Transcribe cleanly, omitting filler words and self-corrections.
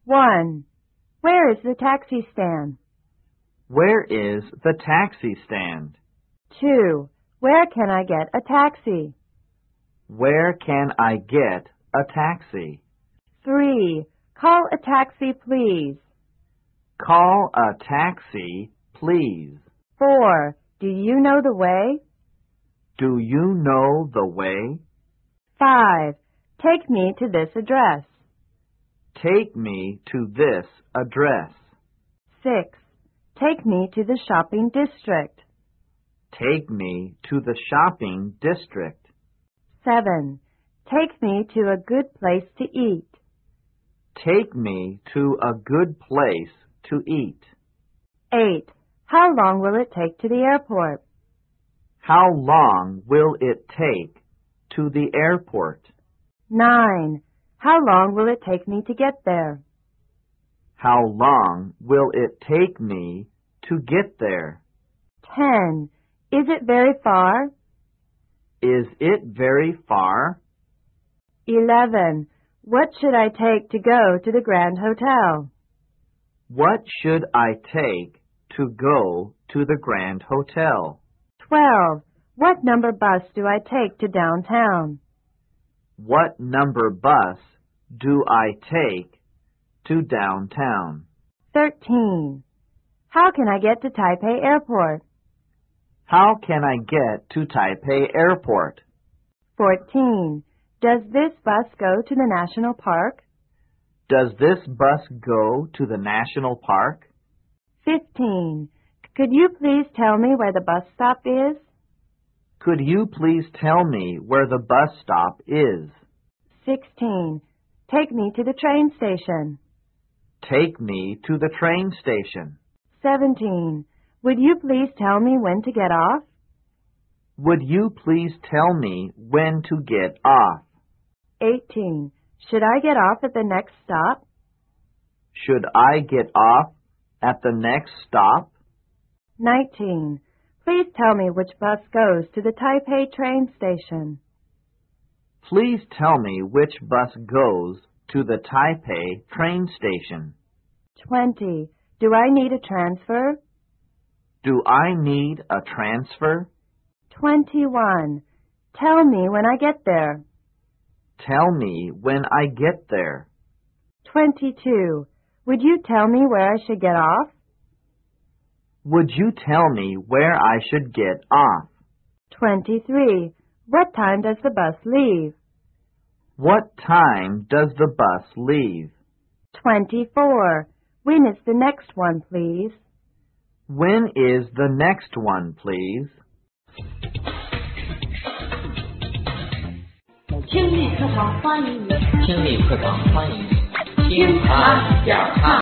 1. Where is the taxi stand? Where is the taxi stand? 2. Where can I get a taxi? Where can I get a taxi? 3. Call a taxi, please. Call a taxi, please. 4. Do you know the way? Do you know the way? 5. Take me to this address. Take me to this address. 6. Take me to the shopping district. Take me to the shopping district. 7. Take me to a good place to eat. Take me to a good place to eat. 8. How long will it take to the airport? How long will it take to the airport? 9. How long will it take me to get there? How long will it take me to get there? 10. Is it very far? Is it very far? 11. What should I take to go to the Grand Hotel? What should I take to go to the Grand Hotel? 12. What number bus do I take to downtown? What number bus do I take to downtown? 13. How can I get to Taipei Airport? How can I get to Taipei Airport? 14. Does this bus go to the National Park? Does this bus go to the National Park? 15. Could you please tell me where the bus stop is? Could you please tell me where the bus stop is? 16. Take me to the train station. Take me to the train station. 17. Would you please tell me when to get off? Would you please tell me when to get off? 18. Should I get off at the next stop? Should I get off at the next stop? 19. Please tell me which bus goes to the Taipei train station. Please tell me which bus goes to the Taipei train station. 20. Do I need a transfer? Do I need a transfer? 21. Tell me when I get there. Tell me when I get there. 22. Would you tell me where I should get off? Would you tell me where I should get off? 23. What time does the bus leave? What time does the bus leave? 24. When is the next one, please? When is the next one, please? 听力课堂欢迎你，听力课堂欢迎你，听它点儿看。